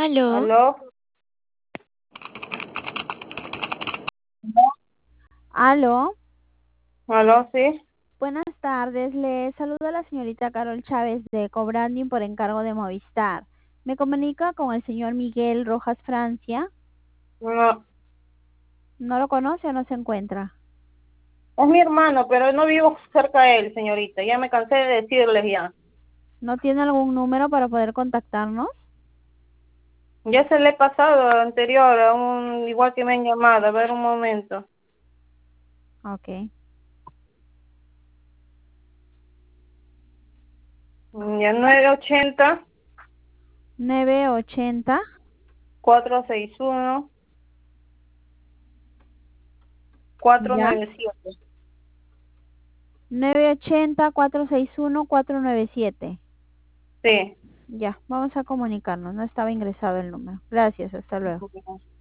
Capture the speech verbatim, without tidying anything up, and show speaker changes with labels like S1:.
S1: Aló,
S2: ¿Aló?
S1: aló,
S2: ¿Aló? Sí.
S1: buenas tardes. Le saludo a la señorita Carol Chávez de Cobranding por encargo de Movistar. Me comunica con el señor Miguel Rojas Francia.
S2: No,
S1: ¿No lo conoce o no se encuentra?
S2: es mi hermano, pero no vivo cerca de él, señorita. Ya me cansé de decirles ya.
S1: ¿No tiene algún número para poder contactarnos?
S2: Ya se le he pasado anterior, a un, igual que me han llamado. A ver, un momento.
S1: Ok.
S2: Ya nueve ochenta,
S1: nueve ochenta,
S2: cuatro seis uno, cuatro
S1: ya.
S2: nueve siete.
S1: nueve ochenta, cuatro seis uno, cuatro nueve siete.
S2: Sí.
S1: Ya, vamos a comunicarnos. No estaba ingresado el número. Gracias, hasta luego.